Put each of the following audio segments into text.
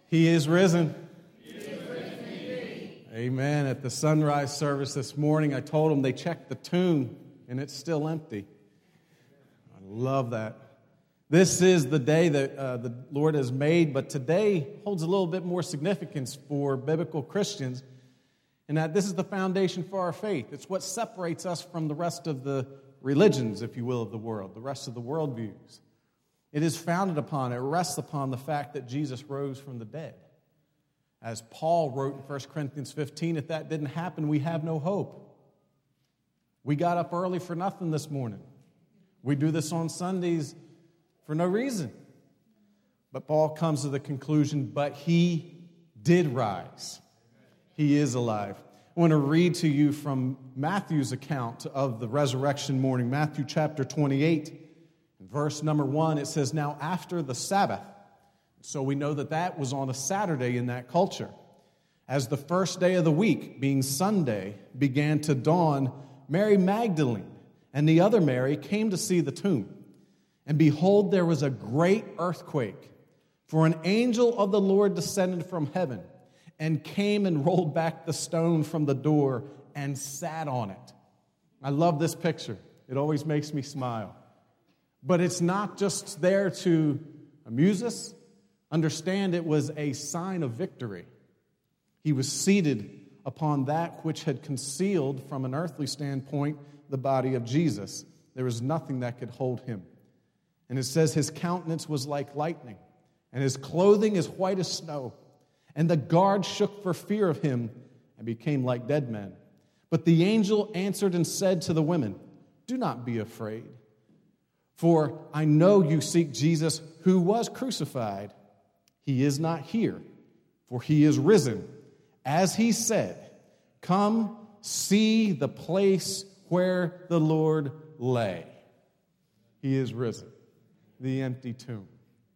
He is risen. Amen. At the sunrise service this morning, I told them they checked the tomb, and it's still empty. I love that. This is the day that the Lord has made, but today holds a little bit more significance for biblical Christians, in that this is the foundation for our faith. It's what separates us from the rest of the religions, if you will, of the world, the rest of the worldviews. It is founded upon, it rests upon the fact that Jesus rose from the dead. As Paul wrote in 1 Corinthians 15, if that didn't happen, we have no hope. We got up early for nothing this morning. We do this on Sundays for no reason. But Paul comes to the conclusion, but he did rise. He is alive. I want to read to you from Matthew's account of the resurrection morning, Matthew chapter 28, verse number 1. It says, now after the Sabbath, so we know that that was on a Saturday in that culture, as the first day of the week, being Sunday, began to dawn, Mary Magdalene and the other Mary came to see the tomb. And behold, there was a great earthquake, for an angel of the Lord descended from heaven and came and rolled back the stone from the door and sat on it. I love this picture. It always makes me smile. But it's not just there to amuse us. Understand it was a sign of victory. He was seated upon that which had concealed, from an earthly standpoint, the body of Jesus. There was nothing that could hold him. And it says his countenance was like lightning, and his clothing as white as snow. And the guards shook for fear of him and became like dead men. But the angel answered and said to the women, do not be afraid, for I know you seek Jesus who was crucified. He is not here, for he is risen. As he said, come see the place where the Lord lay. He is risen, the empty tomb.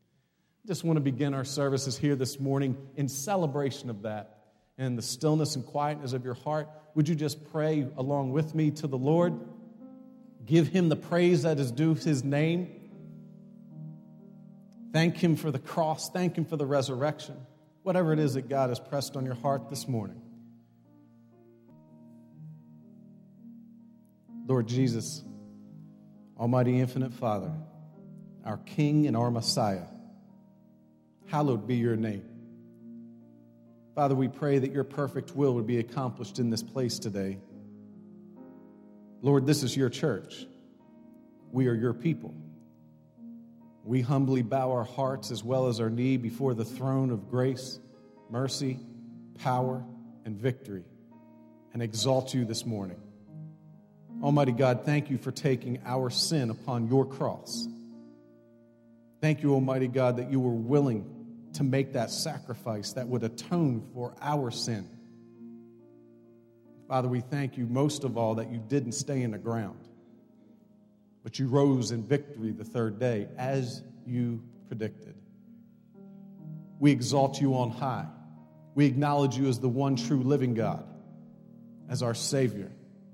I just want to begin our services here this morning in celebration of that. And the stillness and quietness of your heart, would you just pray along with me to the Lord? Give him the praise that is due his name. Thank him for the cross. Thank him for the resurrection. Whatever it is that God has pressed on your heart this morning. Lord Jesus, Almighty Infinite Father, our King and our Messiah, hallowed be your name. Father, we pray that your perfect will would be accomplished in this place today. Lord, this is your church. We are your people. We humbly bow our hearts as well as our knee before the throne of grace, mercy, power, and victory, and exalt you this morning. Almighty God, thank you for taking our sin upon your cross. Thank you, Almighty God, that you were willing to make that sacrifice that would atone for our sin. Father, we thank you most of all that you didn't stay in the ground, but you rose in victory the third day, as you predicted. We exalt you on high. We acknowledge you as the one true living God, as our Savior.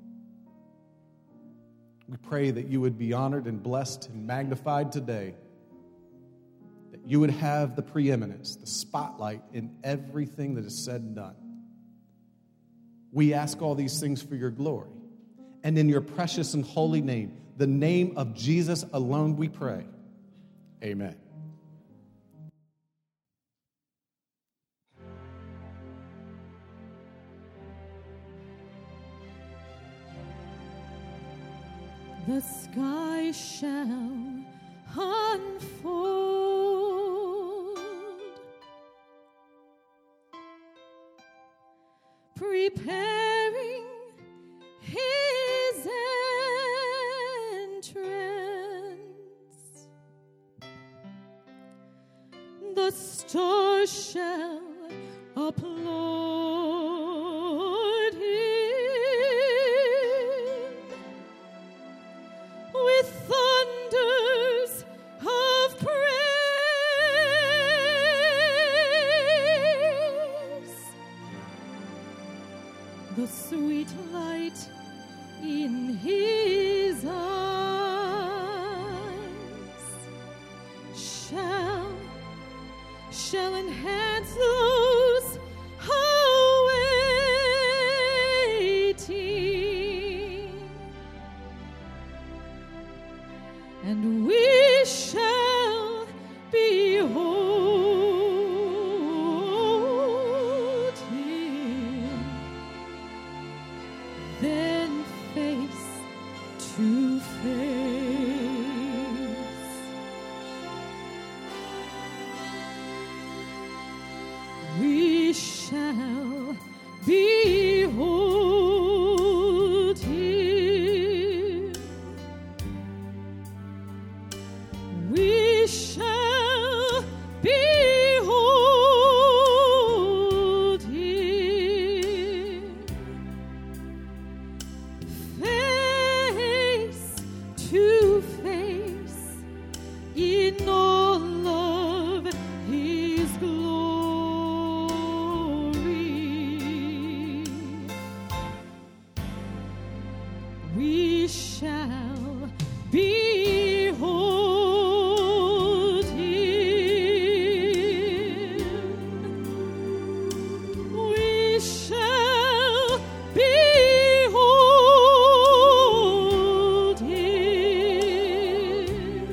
We pray that you would be honored and blessed and magnified today, that you would have the preeminence, the spotlight in everything that is said and done. We ask all these things for your glory, and in your precious and holy name, the name of Jesus alone we pray. Amen. The sky shall unfold, preparing his entrance. The stars shall applaud him with thunders of praise. The sweet light in his eyes shall shall enhance those awaiting, and we shall behold him, then face to face. We shall behold him. We shall behold him, face to face, in all of his glory. We shall behold him. We shall behold him,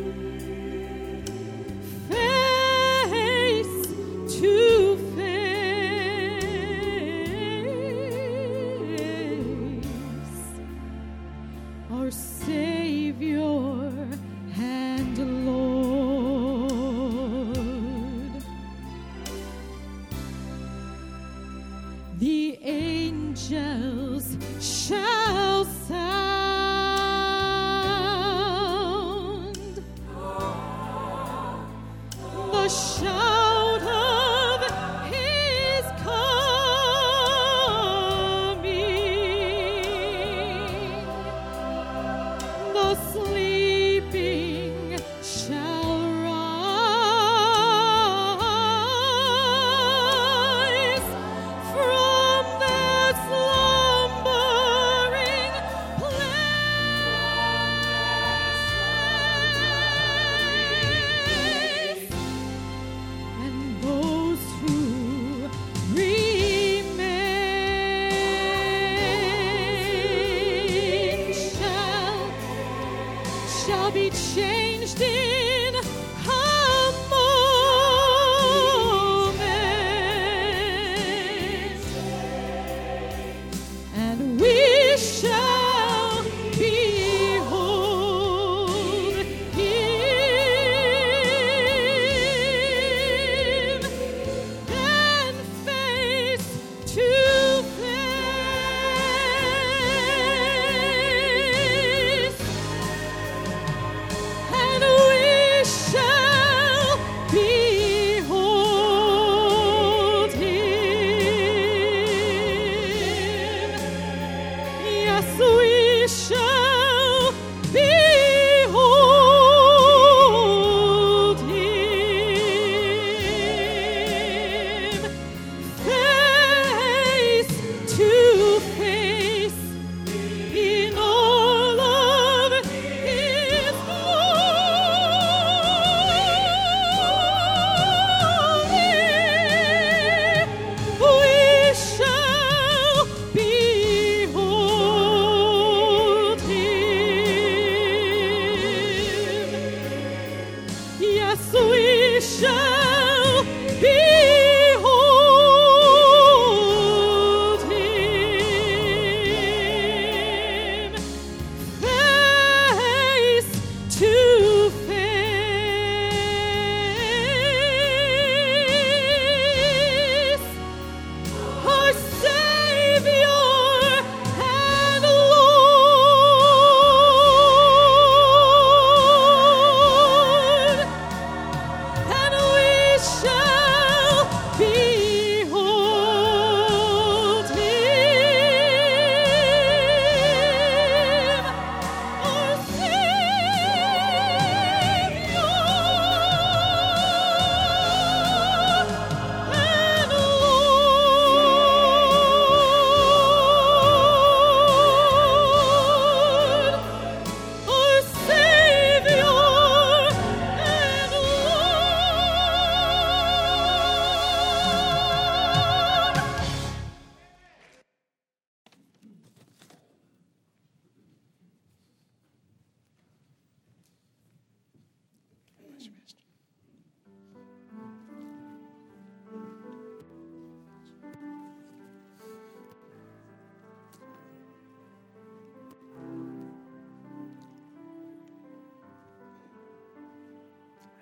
face to face, our Savior and Lord. The angels shall sound the shout of his coming. The sleeping shall rise from their slumber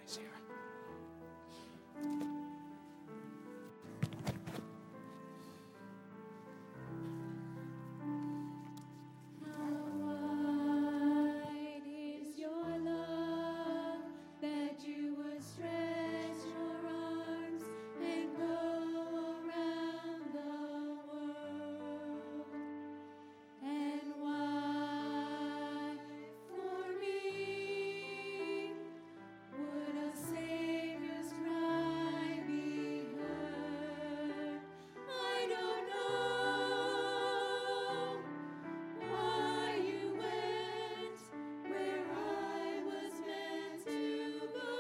is here. Wide is your love that you would stretch your arms and go around the world. And why for me would a Savior's cry be heard? I don't know why you went where I was meant to go.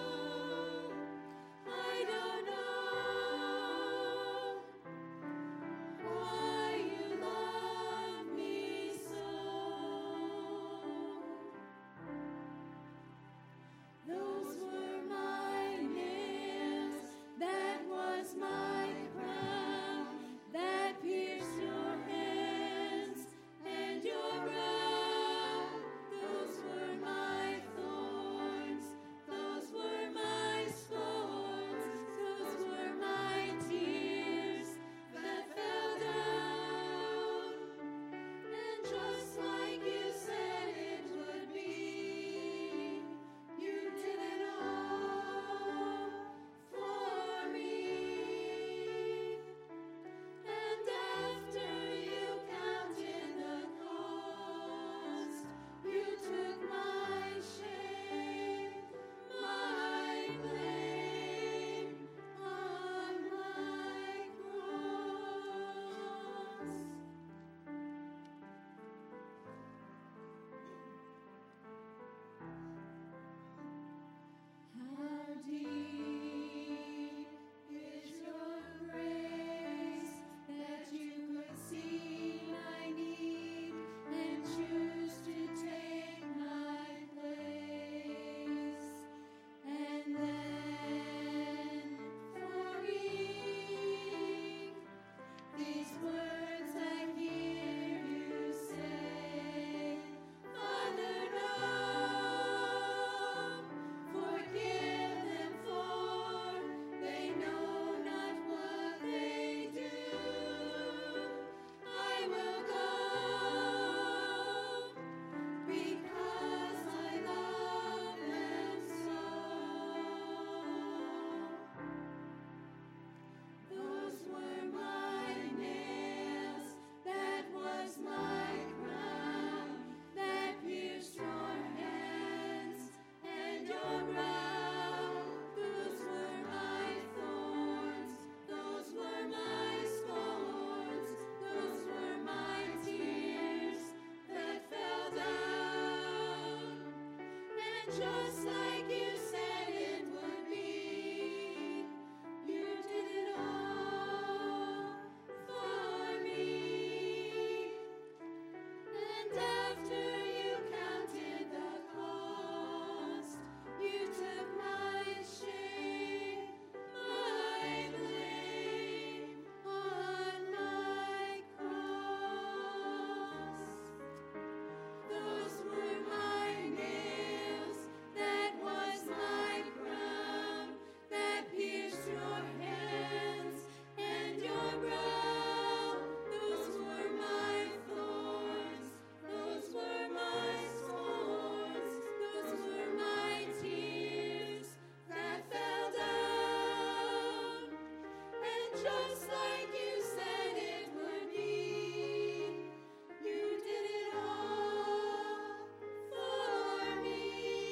I don't know why you love me so. Those were my nails, that was my crown, that pierced your hands and your brow. Those were my thorns, those were my scorns, those were my tears that fell down. And just like you said it would be, you did it all for me. And after you counted the cost, you took my shame, my blame on my cross. How deep is your grace that you could see my need and choose to take my place? And then for me, these words I hear you say, Father, no, forgive them, for they know not what they do. I will go because I love them so. Those were my nails, that was my crown, that pierced your hands and your brow. Those were my thorns, those were my scorns, those were my tears that fell down. And just like you said it would be, you did it all for me. And after you counted the cost, you took my shame, my blame on my cross. Those were my nails, that was my crown, that pierced your hands and your brow. Those were my thorns, those were my scorns, those were my tears that fell down. And just like you said it would be, you did it all for me.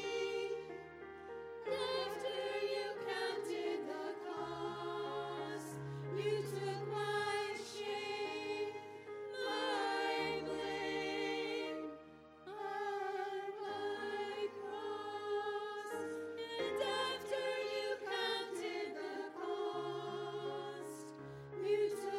After you counted the cost, you took my shame, my blame on my cross. And after you counted the cost, you took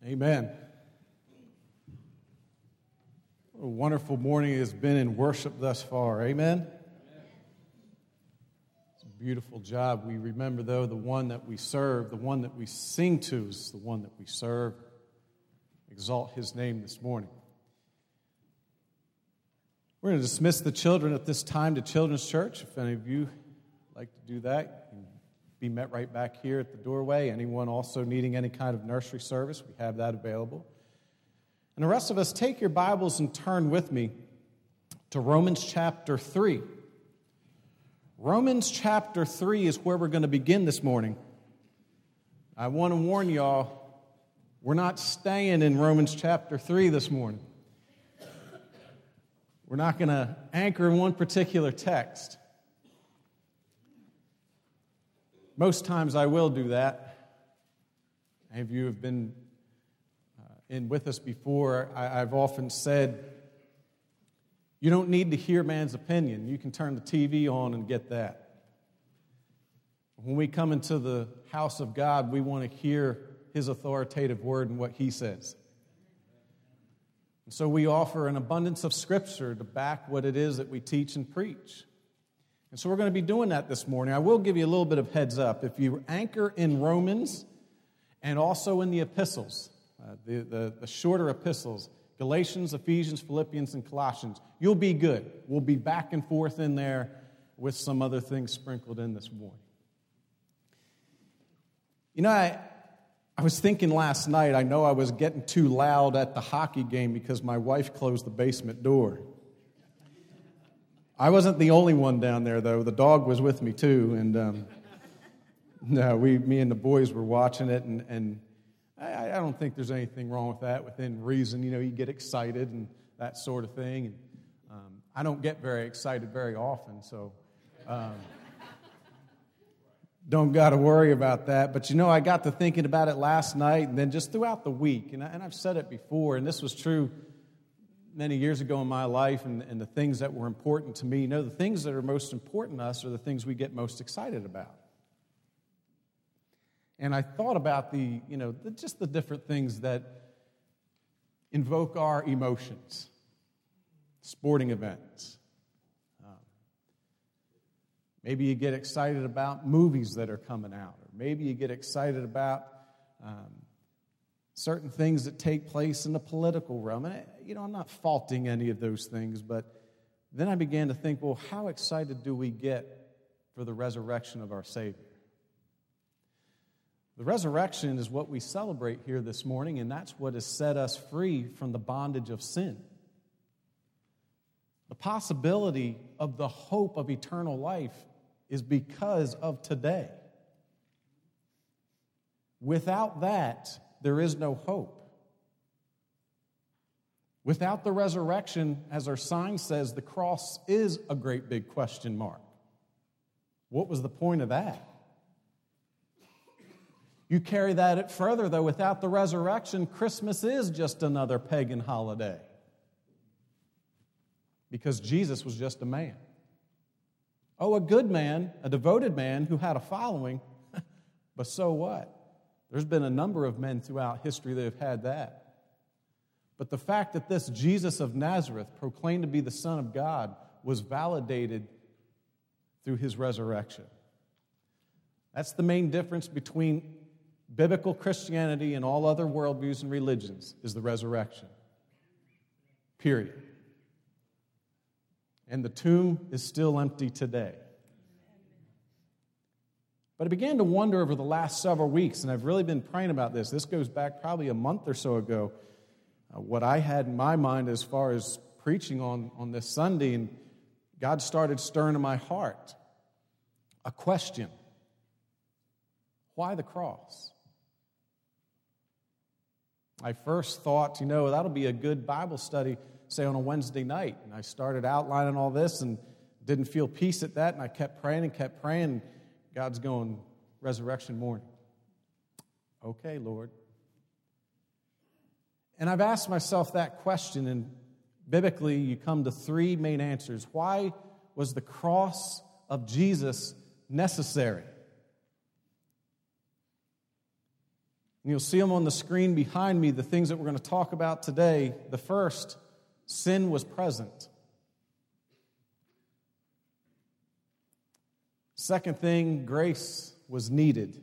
Amen. What a wonderful morning it has been in worship thus far. Amen. It's a beautiful job. We remember, though, the one that we serve, the one that we sing to is the one that we serve. Exalt his name this morning. We're going to dismiss the children at this time to Children's Church. If any of you like to do that, you can be met right back here at the doorway. Anyone also needing any kind of nursery service, we have that available. And the rest of us, take your Bibles and turn with me to Romans chapter 3. Romans chapter 3 is where we're going to begin this morning. I want to warn y'all, we're not staying in Romans chapter 3 this morning. We're not going to anchor in one particular text. Most times I will do that. Many of you have been in with us before. I've often said, you don't need to hear man's opinion. You can turn the TV on and get that. When we come into the house of God, we want to hear his authoritative word and what he says. And so we offer an abundance of Scripture to back what it is that we teach and preach. And so we're going to be doing that this morning. I will give you a little bit of heads up. If you anchor in Romans and also in the epistles, the shorter epistles, Galatians, Ephesians, Philippians, and Colossians, you'll be good. We'll be back and forth in there with some other things sprinkled in this morning. You know, I was thinking last night, I know I was getting too loud at the hockey game because my wife closed the basement door. I wasn't the only one down there, though. The dog was with me, too. And me and the boys were watching it, and I don't think there's anything wrong with that within reason. You know, you get excited and that sort of thing. And I don't get very excited very often, so don't got to worry about that. But, you know, I got to thinking about it last night and then just throughout the week. And I've said it before, and this was true many years ago in my life, and the things that were important to me. You know, the things that are most important to us are the things we get most excited about. And I thought about just the different things that invoke our emotions. Sporting events. Maybe you get excited about movies that are coming out. Or maybe you get excited about certain things that take place in the political realm. And, I'm not faulting any of those things, but then I began to think, well, how excited do we get for the resurrection of our Savior? The resurrection is what we celebrate here this morning, and that's what has set us free from the bondage of sin. The possibility of the hope of eternal life is because of today. Without that, there is no hope. Without the resurrection, as our sign says, the cross is a great big question mark. What was the point of that? You carry that further, though, without the resurrection, Christmas is just another pagan holiday. Because Jesus was just a man. Oh, a good man, a devoted man who had a following, but so what? There's been a number of men throughout history that have had that. But the fact that this Jesus of Nazareth, proclaimed to be the Son of God, was validated through his resurrection. That's the main difference between biblical Christianity and all other worldviews and religions, is the resurrection. Period. And the tomb is still empty today. But I began to wonder over the last several weeks, and I've really been praying about this. This goes back probably a month or so ago. What I had in my mind as far as preaching on this Sunday, and God started stirring in my heart a question. Why the cross? I first thought, that'll be a good Bible study, say on a Wednesday night. And I started outlining all this and didn't feel peace at that, and I kept praying. God's going, resurrection morning. Okay, Lord. And I've asked myself that question, and biblically you come to three main answers. Why was the cross of Jesus necessary? And you'll see them on the screen behind me, the things that we're going to talk about today. The first, sin was present. Second thing, grace was needed.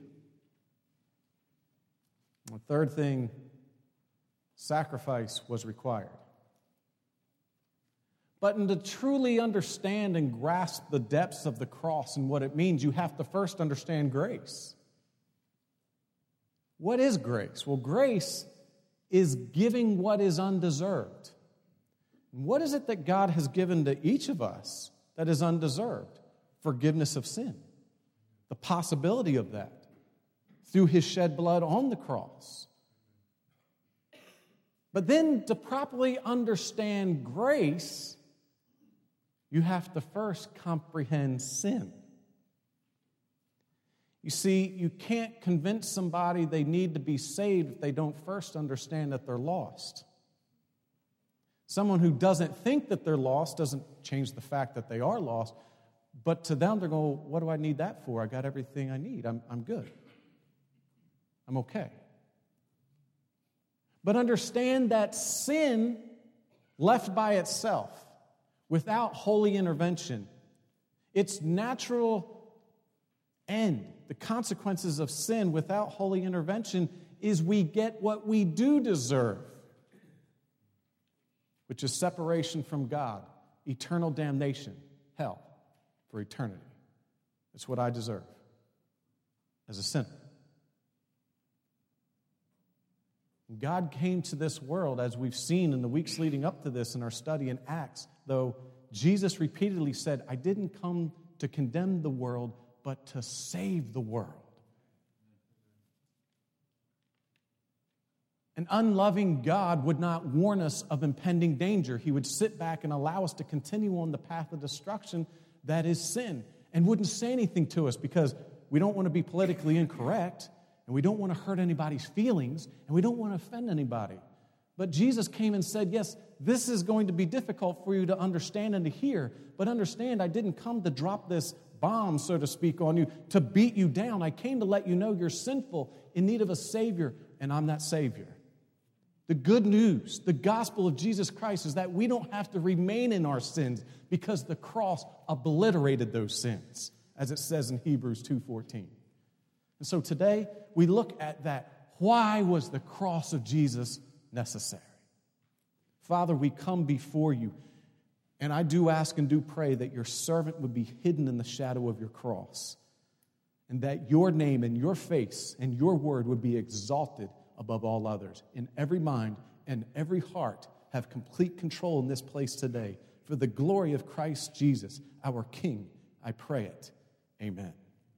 And the third thing, sacrifice was required. But to truly understand and grasp the depths of the cross and what it means, you have to first understand grace. What is grace? Well, grace is giving what is undeserved. And what is it that God has given to each of us that is undeserved? Forgiveness of sin. The possibility of that through His shed blood on the cross. But then to properly understand grace, you have to first comprehend sin. You see, you can't convince somebody they need to be saved if they don't first understand that they're lost. Someone who doesn't think that they're lost doesn't change the fact that they are lost, but to them they're going, what do I need that for? I got everything I need. I'm good. I'm okay. But understand that sin left by itself, without holy intervention, its natural end, the consequences of sin without holy intervention, is we get what we do deserve, which is separation from God, eternal damnation, hell for eternity. It's what I deserve as a sinner. God came to this world, as we've seen in the weeks leading up to this in our study in Acts, though Jesus repeatedly said, I didn't come to condemn the world, but to save the world. An unloving God would not warn us of impending danger. He would sit back and allow us to continue on the path of destruction that is sin, and wouldn't say anything to us because we don't want to be politically incorrect, and we don't want to hurt anybody's feelings, and we don't want to offend anybody. But Jesus came and said, yes, this is going to be difficult for you to understand and to hear, but understand I didn't come to drop this bomb, so to speak, on you, to beat you down. I came to let you know you're sinful, in need of a Savior, and I'm that Savior. The good news, the gospel of Jesus Christ, is that we don't have to remain in our sins because the cross obliterated those sins, as it says in Hebrews 2:14. And so today, we look at that. Why was the cross of Jesus necessary? Father, we come before you, and I do ask and do pray that your servant would be hidden in the shadow of your cross, and that your name and your face and your word would be exalted above all others. In every mind and every heart, have complete control in this place today. For the glory of Christ Jesus, our King, I pray it. Amen.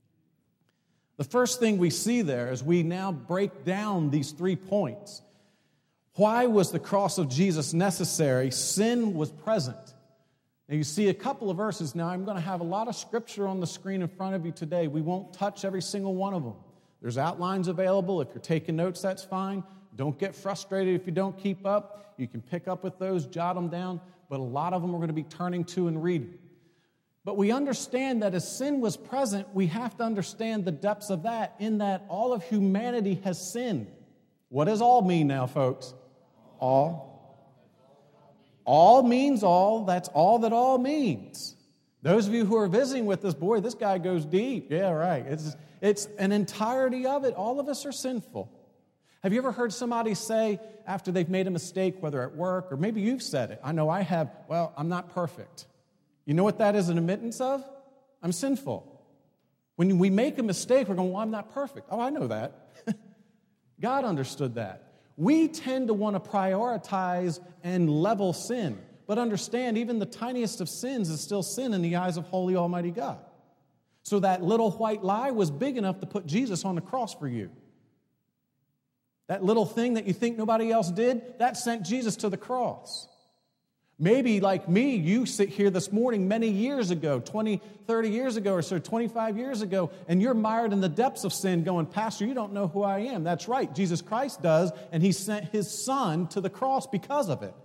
The first thing we see there as we now break down these 3 points. Why was the cross of Jesus necessary? Sin was present. Now you see a couple of verses. Now I'm going to have a lot of scripture on the screen in front of you today. We won't touch every single one of them. There's outlines available. If you're taking notes, that's fine. Don't get frustrated if you don't keep up. You can pick up with those, jot them down. But a lot of them we're going to be turning to and reading. But we understand that as sin was present, we have to understand the depths of that, in that all of humanity has sinned. What does all mean now, folks? All. All means all. That's all that all means. Those of you who are visiting with us, boy, this guy goes deep. Yeah, right. It's an entirety of it. All of us are sinful. Have you ever heard somebody say after they've made a mistake, whether at work or maybe you've said it? I know I have, well, I'm not perfect. You know what that is an admittance of? I'm sinful. When we make a mistake, we're going, well, I'm not perfect. Oh, I know that. God understood that. We tend to want to prioritize and level sin. But understand, even the tiniest of sins is still sin in the eyes of holy Almighty God. So that little white lie was big enough to put Jesus on the cross for you. That little thing that you think nobody else did, that sent Jesus to the cross. Maybe like me, you sit here this morning many years ago, 20, 30 years ago or so, 25 years ago, and you're mired in the depths of sin going, Pastor, you don't know who I am. That's right, Jesus Christ does, and he sent his son to the cross because of it.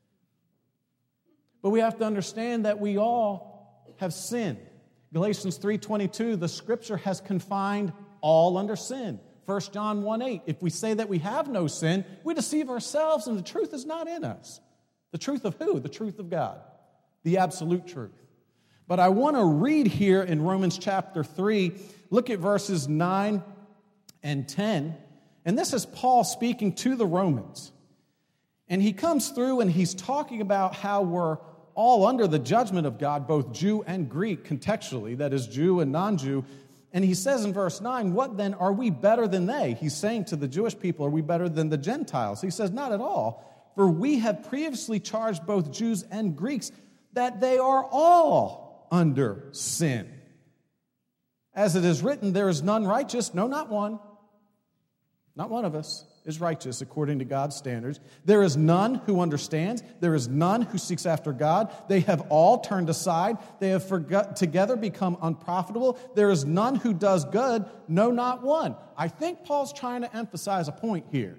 But we have to understand that we all have sinned. Galatians 3:22, the scripture has confined all under sin. 1 John 1:8, if we say that we have no sin, we deceive ourselves and the truth is not in us. The truth of who? The truth of God, the absolute truth. But I want to read here in Romans chapter 3, look at verses 9 and 10. And this is Paul speaking to the Romans. And he comes through and he's talking about how we're all under the judgment of God, both Jew and Greek, contextually, that is, Jew and non-Jew. And he says in verse 9, what then, are we better than they? He's saying to the Jewish people, are we better than the Gentiles? He says, not at all. For we have previously charged both Jews and Greeks that they are all under sin. As it is written, there is none righteous, no, not one. Not one of us is righteous according to God's standards. There is none who understands. There is none who seeks after God. They have all turned aside. They have together become unprofitable. There is none who does good, no, not one. I think Paul's trying to emphasize a point here.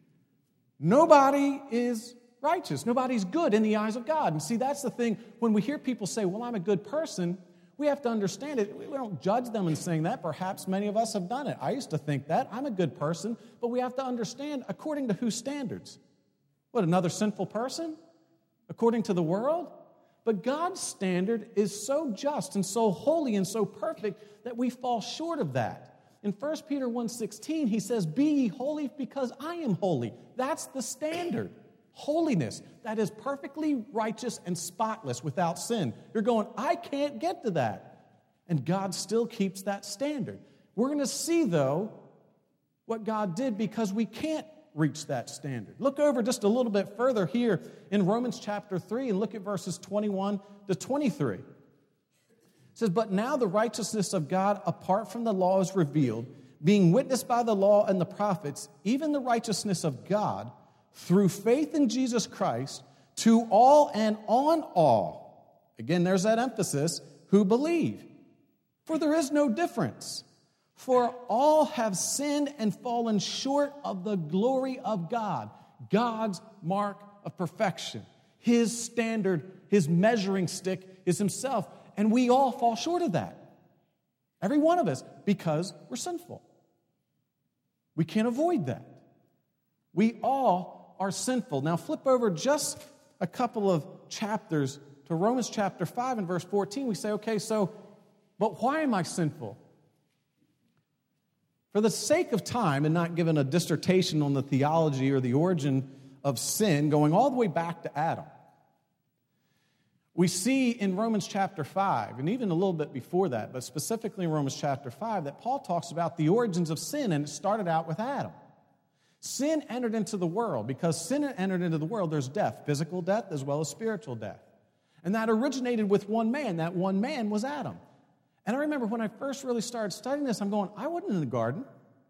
Nobody is righteous. Nobody's good in the eyes of God. And see, that's the thing. When we hear people say, well, I'm a good person, we have to understand it. We don't judge them in saying that. Perhaps many of us have done it. I used to think that. I'm a good person. But we have to understand, according to whose standards? What, another sinful person? According to the world? But God's standard is so just and so holy and so perfect that we fall short of that. In 1 Peter 1:16, he says, be ye holy because I am holy. That's the standard. Holiness that is perfectly righteous and spotless without sin. You're going, I can't get to that. And God still keeps that standard. We're going to see, though, what God did because we can't reach that standard. Look over just a little bit further here in Romans chapter 3 and look at verses 21 to 23. It says, but now the righteousness of God apart from the law is revealed, being witnessed by the law and the prophets, even the righteousness of God, through faith in Jesus Christ, to all and on all. Again, there's that emphasis, who believe. For there is no difference. For all have sinned and fallen short of the glory of God. God's mark of perfection. His standard, his measuring stick is himself. And we all fall short of that. Every one of us, because we're sinful. We can't avoid that. We all are sinful. Now flip over just a couple of chapters to Romans chapter 5 and verse 14. We say, okay, but why am I sinful? For the sake of time and not giving a dissertation on the theology or the origin of sin, going all the way back to Adam, we see in Romans chapter 5, and even a little bit before that, but specifically in Romans chapter 5, that Paul talks about the origins of sin, and it started out with Adam. Sin entered into the world. Because sin entered into the world, there's death, physical death as well as spiritual death. And that originated with one man. That one man was Adam. And I remember when I first really started studying this, I'm going, I wasn't in the garden.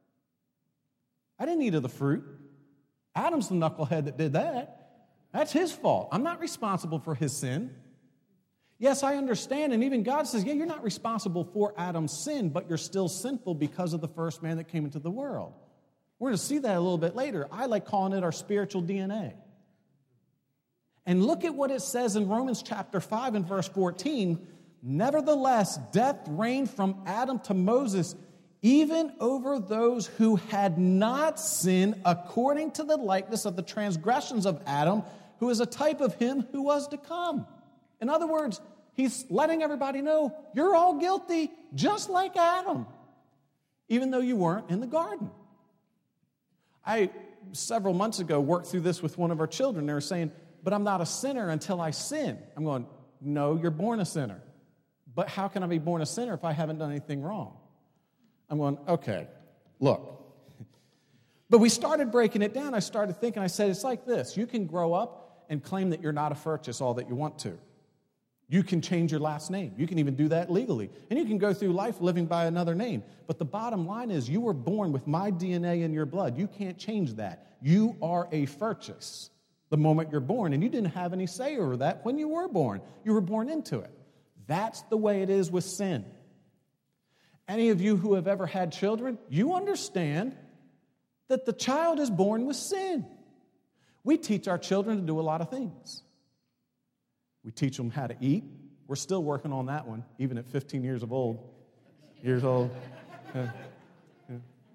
I didn't eat of the fruit. Adam's the knucklehead that did that. That's his fault. I'm not responsible for his sin. Yes, I understand, and even God says, yeah, you're not responsible for Adam's sin, but you're still sinful because of the first man that came into the world. We're going to see that a little bit later. I like calling it our spiritual DNA. And look at what it says in Romans chapter 5 and verse 14. Nevertheless, death reigned from Adam to Moses, even over those who had not sinned according to the likeness of the transgressions of Adam, who is a type of him who was to come. In other words, he's letting everybody know, you're all guilty, just like Adam, even though you weren't in the garden. I, several months ago, worked through this with one of our children. They were saying, but I'm not a sinner until I sin. I'm going, no, you're born a sinner. But how can I be born a sinner if I haven't done anything wrong? I'm going, okay, look. But we started breaking it down. I started thinking, I said, it's like this. You can grow up and claim that you're not a Furchess all that you want to. You can change your last name. You can even do that legally. And you can go through life living by another name. But the bottom line is you were born with my DNA in your blood. You can't change that. You are a Furchess the moment you're born. And you didn't have any say over that when you were born. You were born into it. That's the way it is with sin. Any of you who have ever had children, you understand that the child is born with sin. We teach our children to do a lot of things. We teach them how to eat. We're still working on that one, even at 15 years old.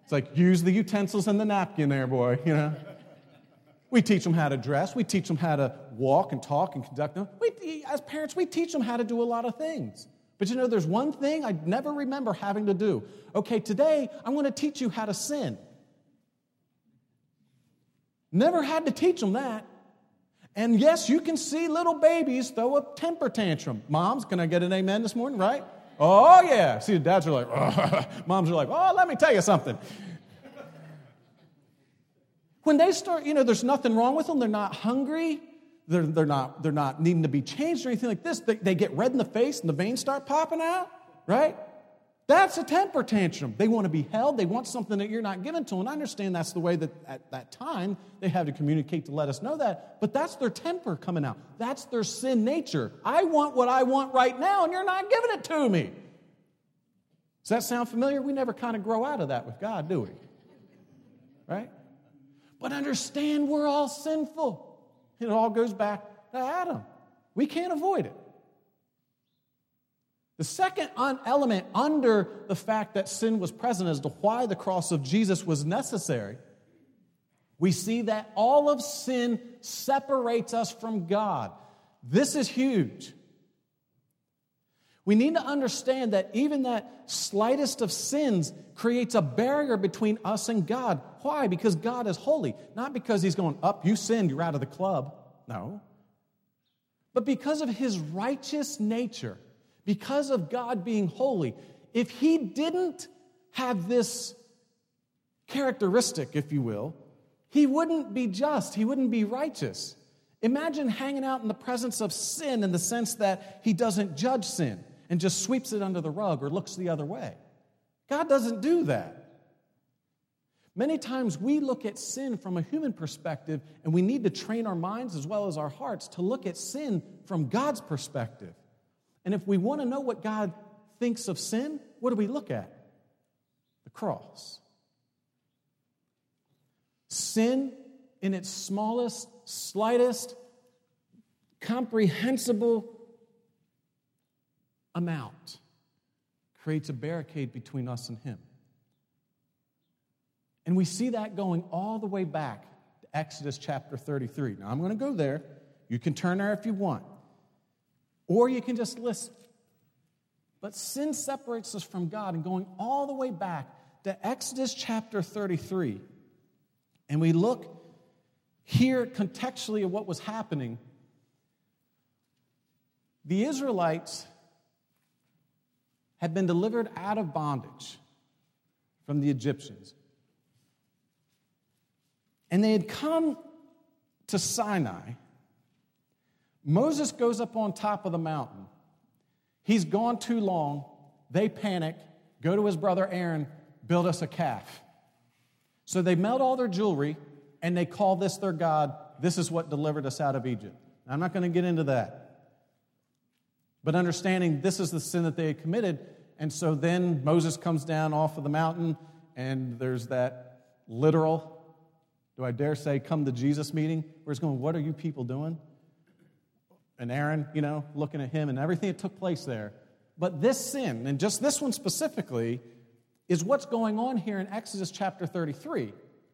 It's like, use the utensils and the napkin there, boy, you know. We teach them how to dress. We teach them how to walk and talk and conduct them. As parents, we teach them how to do a lot of things. But you know, there's one thing I never remember having to do. Okay, today I'm going to teach you how to sin. Never had to teach them that. And yes, you can see little babies throw a temper tantrum. Moms, can I get an amen this morning, right? Oh, yeah. See, the dads are like, oh. Moms are like, oh, let me tell you something. When they start, you know, there's nothing wrong with them. They're not hungry. They're not needing to be changed or anything like this. They get red in the face and the veins start popping out, right? That's a temper tantrum. They want to be held. They want something that you're not giving to them. And I understand that's the way that at that time they have to communicate to let us know that. But that's their temper coming out. That's their sin nature. I want what I want right now, and you're not giving it to me. Does that sound familiar? We never kind of grow out of that with God, do we? Right? But understand we're all sinful. It all goes back to Adam. We can't avoid it. The second element under the fact that sin was present as to why the cross of Jesus was necessary, we see that all of sin separates us from God. This is huge. We need to understand that even that slightest of sins creates a barrier between us and God. Why? Because God is holy. Not because he's going, up, you sinned, you're out of the club. No. But because of his righteous nature, because of God being holy, if he didn't have this characteristic, if you will, he wouldn't be just, he wouldn't be righteous. Imagine hanging out in the presence of sin in the sense that he doesn't judge sin and just sweeps it under the rug or looks the other way. God doesn't do that. Many times we look at sin from a human perspective, and we need to train our minds as well as our hearts to look at sin from God's perspective. And if we want to know what God thinks of sin, what do we look at? The cross. Sin in its smallest, slightest, comprehensible amount creates a barricade between us and him. And we see that going all the way back to Exodus chapter 33. Now, I'm going to go there. You can turn there if you want. Or you can just listen. But sin separates us from God, and going all the way back to Exodus chapter 33, and we look here contextually at what was happening. The Israelites had been delivered out of bondage from the Egyptians. And they had come to Sinai. Moses goes up on top of the mountain. He's gone too long. They panic, go to his brother Aaron, build us a calf. So they melt all their jewelry, and they call this their God. This is what delivered us out of Egypt. Now, I'm not going to get into that. But understanding this is the sin that they had committed, and so then Moses comes down off of the mountain, and there's that literal, do I dare say, come to Jesus meeting, where he's going, what are you people doing? And Aaron, looking at him and everything that took place there. But this sin, and just this one specifically, is what's going on here in Exodus chapter 33.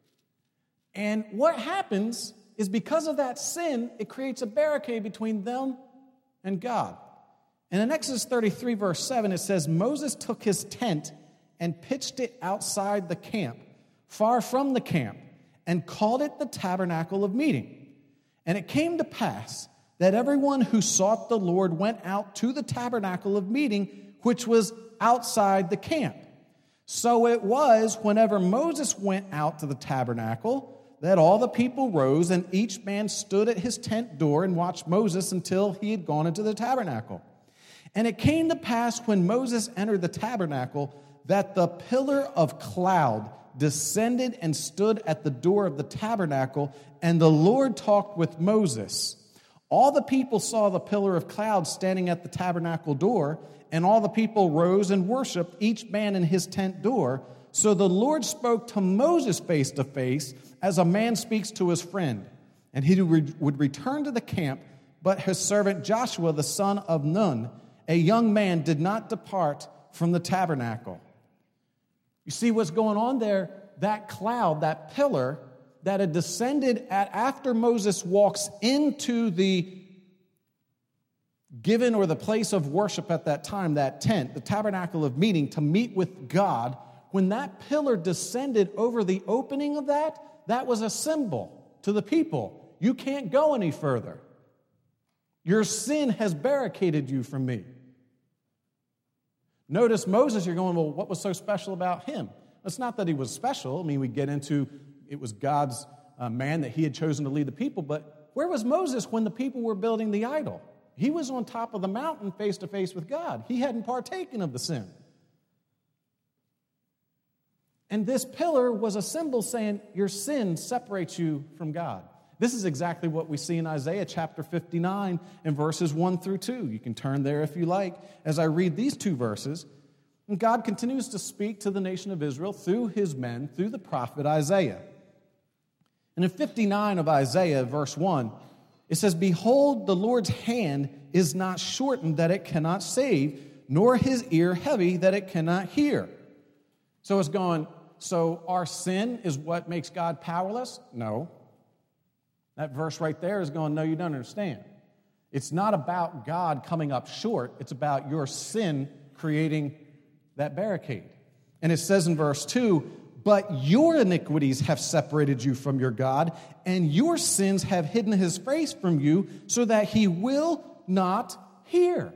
And what happens is because of that sin, it creates a barricade between them and God. And in Exodus 33, verse 7, it says, Moses took his tent and pitched it outside the camp, far from the camp, and called it the tabernacle of meeting. And it came to pass that everyone who sought the Lord went out to the tabernacle of meeting, which was outside the camp. So it was, whenever Moses went out to the tabernacle, that all the people rose, and each man stood at his tent door and watched Moses until he had gone into the tabernacle. And it came to pass when Moses entered the tabernacle that the pillar of cloud descended and stood at the door of the tabernacle, and the Lord talked with Moses. All the people saw the pillar of cloud standing at the tabernacle door, and all the people rose and worshiped, each man in his tent door. So the Lord spoke to Moses face to face, as a man speaks to his friend. And he would return to the camp, but his servant Joshua, the son of Nun, a young man, did not depart from the tabernacle. You see what's going on there? that cloud, that pillar that had descended after Moses walks into the given or the place of worship at that time, that tent, the tabernacle of meeting, to meet with God, when that pillar descended over the opening of that was a symbol to the people. You can't go any further. Your sin has barricaded you from me. Notice Moses, you're going, well, what was so special about him? It's not that he was special. I mean, we get into it was God's man that he had chosen to lead the people, but where was Moses when the people were building the idol? He was on top of the mountain face to face with God. He hadn't partaken of the sin. And this pillar was a symbol saying your sin separates you from God. This is exactly what we see in Isaiah chapter 59 and verses 1 through 2. You can turn there if you like as I read these two verses. And God continues to speak to the nation of Israel through his men, through the prophet Isaiah. And in 59 of Isaiah, verse 1, it says, "Behold, the Lord's hand is not shortened that it cannot save, nor his ear heavy that it cannot hear." So it's going, so our sin is what makes God powerless? No. That verse right there is going, no, you don't understand. It's not about God coming up short. It's about your sin creating that barricade. And it says in verse 2, "But your iniquities have separated you from your God, and your sins have hidden his face from you, so that he will not hear."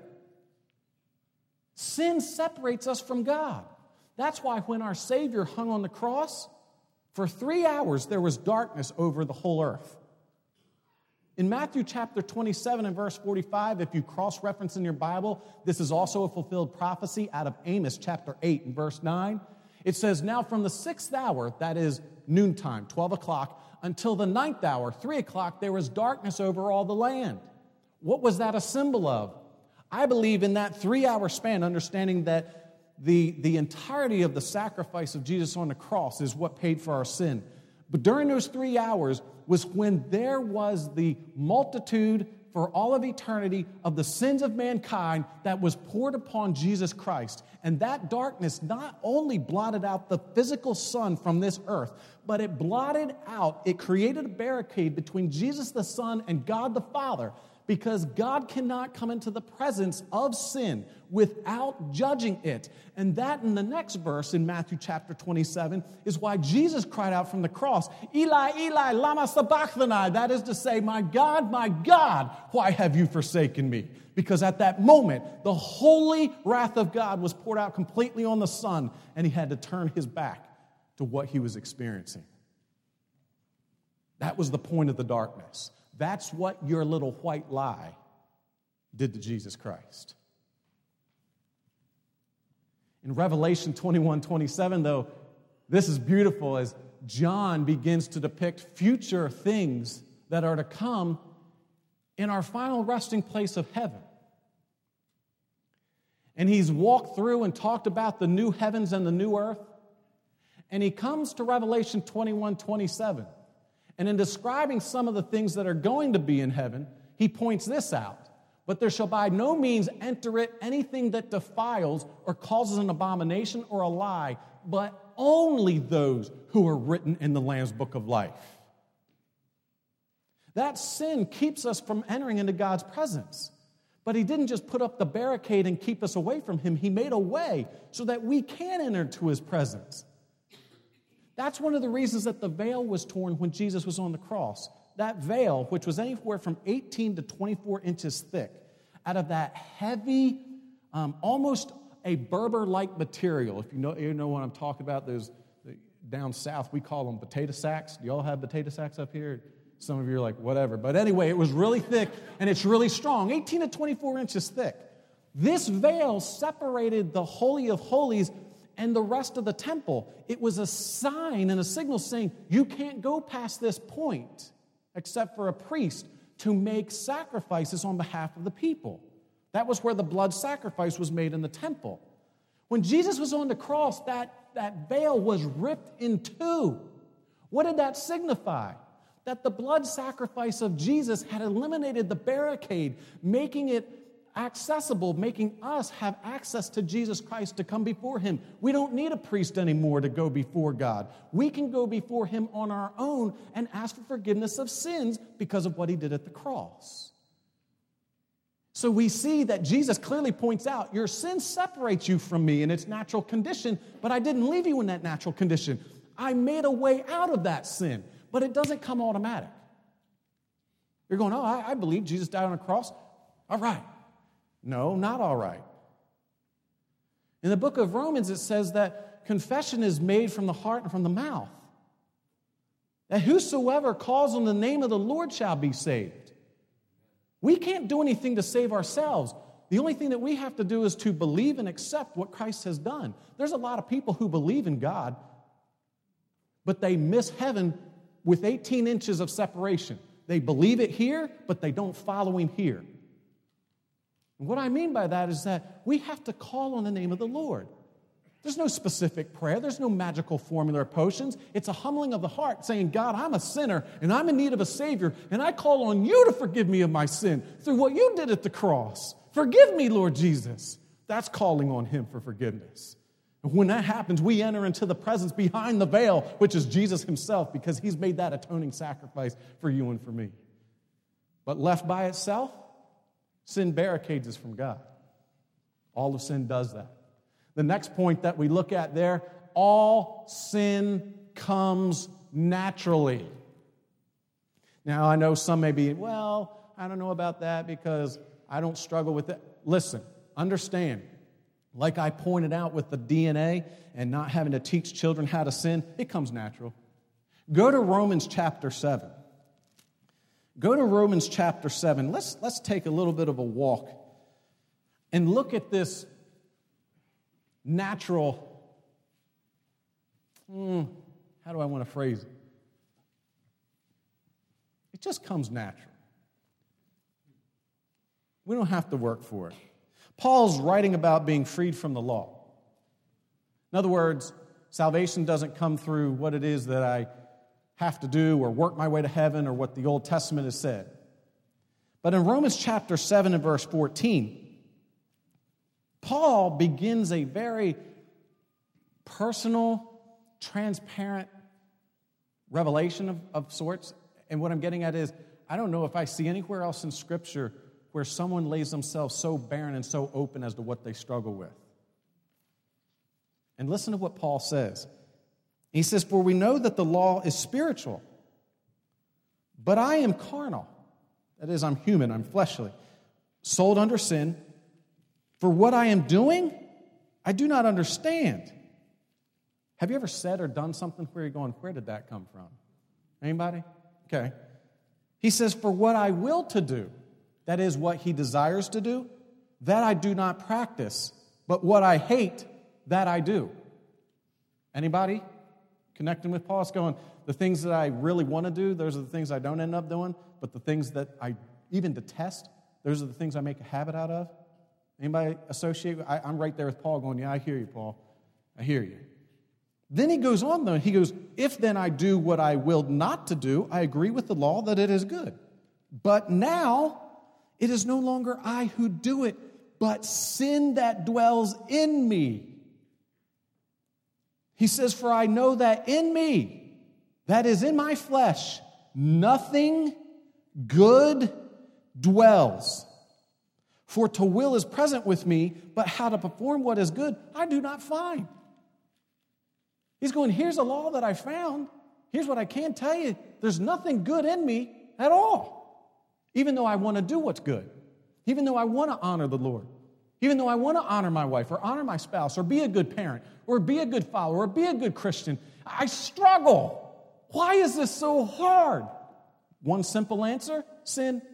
Sin separates us from God. That's why when our Savior hung on the cross, for 3 hours there was darkness over the whole earth. In Matthew chapter 27 and verse 45, if you cross-reference in your Bible, this is also a fulfilled prophecy out of Amos chapter 8 and verse 9. It says, "Now from the 6th hour," that is noontime, 12 o'clock, "until the 9th hour, 3 o'clock, there was darkness over all the land." What was that a symbol of? I believe in that 3-hour span, understanding that the entirety of the sacrifice of Jesus on the cross is what paid for our sin. But during those 3 hours was when there was the multitude for all of eternity of the sins of mankind that was poured upon Jesus Christ. And that darkness not only blotted out the physical sun from this earth, but it blotted out, it created a barricade between Jesus the Son and God the Father, because God cannot come into the presence of sin without judging it. And that in the next verse in Matthew chapter 27 is why Jesus cried out from the cross, "Eli, Eli, lama sabachthani." That is to say, my God, why have you forsaken me?" Because at that moment, the holy wrath of God was poured out completely on the Son, and he had to turn his back to what he was experiencing. That was the point of the darkness. That's what your little white lie did to Jesus Christ. In Revelation 21:27, though, this is beautiful as John begins to depict future things that are to come in our final resting place of heaven. And he's walked through and talked about the new heavens and the new earth. And he comes to Revelation 21:27. And in describing some of the things that are going to be in heaven, he points this out. "But there shall by no means enter it anything that defiles or causes an abomination or a lie, but only those who are written in the Lamb's book of life." That sin keeps us from entering into God's presence. But he didn't just put up the barricade and keep us away from him. He made a way so that we can enter into his presence. That's one of the reasons that the veil was torn when Jesus was on the cross. That veil, which was anywhere from 18 to 24 inches thick, out of that heavy, almost a Berber-like material. If you know what I'm talking about, those down south, we call them potato sacks. Do y'all have potato sacks up here? Some of you are like, whatever. But anyway, it was really thick, and it's really strong, 18 to 24 inches thick. This veil separated the Holy of Holies and the rest of the temple. It was a sign and a signal saying, you can't go past this point except for a priest to make sacrifices on behalf of the people. That was where the blood sacrifice was made in the temple. When Jesus was on the cross, that veil was ripped in two. What did that signify? That the blood sacrifice of Jesus had eliminated the barricade, making it accessible, making us have access to Jesus Christ to come before him. We don't need a priest anymore to go before God. We can go before him on our own and ask for forgiveness of sins because of what he did at the cross. So we see that Jesus clearly points out, your sin separates you from me in its natural condition, but I didn't leave you in that natural condition. I made a way out of that sin, but it doesn't come automatic. You're going, oh, I believe Jesus died on a cross. All right. No, not all right. In the book of Romans, it says that confession is made from the heart and from the mouth. That whosoever calls on the name of the Lord shall be saved. We can't do anything to save ourselves. The only thing that we have to do is to believe and accept what Christ has done. There's a lot of people who believe in God, but they miss heaven with 18 inches of separation. They believe it here, but they don't follow him here. And what I mean by that is that we have to call on the name of the Lord. There's no specific prayer. There's no magical formula or potions. It's a humbling of the heart saying, God, I'm a sinner and I'm in need of a Savior, and I call on you to forgive me of my sin through what you did at the cross. Forgive me, Lord Jesus. That's calling on him for forgiveness. And when that happens, we enter into the presence behind the veil, which is Jesus himself, because he's made that atoning sacrifice for you and for me. But left by itself, sin barricades us from God. All of sin does that. The next point that we look at there, all sin comes naturally. Now, I know some may be, well, I don't know about that because I don't struggle with it. Listen, understand, like I pointed out with the DNA and not having to teach children how to sin, it comes natural. Go to Romans chapter 7. Go to Romans chapter 7. Let's take a little bit of a walk and look at this natural, how do I want to phrase it? It just comes natural. We don't have to work for it. Paul's writing about being freed from the law. In other words, salvation doesn't come through what it is that I have to do or work my way to heaven or what the Old Testament has said. But in Romans chapter 7 and verse 14, Paul begins a very personal, transparent revelation of sorts. And what I'm getting at is, I don't know if I see anywhere else in Scripture where someone lays themselves so barren and so open as to what they struggle with. And listen to what Paul says. He says, for we know that the law is spiritual, but I am carnal. That is, I'm human, I'm fleshly, sold under sin. For what I am doing, I do not understand. Have you ever said or done something where you're going, where did that come from? Anybody? Okay. He says, for what I will to do, that is what he desires to do, that I do not practice, but what I hate, that I do. Anybody connecting with Paul? It's going, the things that I really want to do, those are the things I don't end up doing, but the things that I even detest, those are the things I make a habit out of. Anybody associate? I'm right there with Paul going, yeah, I hear you, Paul. I hear you. Then he goes on, though. He goes, if then I do what I willed not to do, I agree with the law that it is good. But now it is no longer I who do it, but sin that dwells in me. He says, for I know that in me, that is in my flesh, nothing good dwells. For to will is present with me, but how to perform what is good, I do not find. He's going, here's a law that I found. Here's what I can tell you. There's nothing good in me at all. Even though I want to do what's good. Even though I want to honor the Lord. Even though I want to honor my wife or honor my spouse or be a good parent or be a good follower or be a good Christian, I struggle. Why is this so hard? One simple answer, sin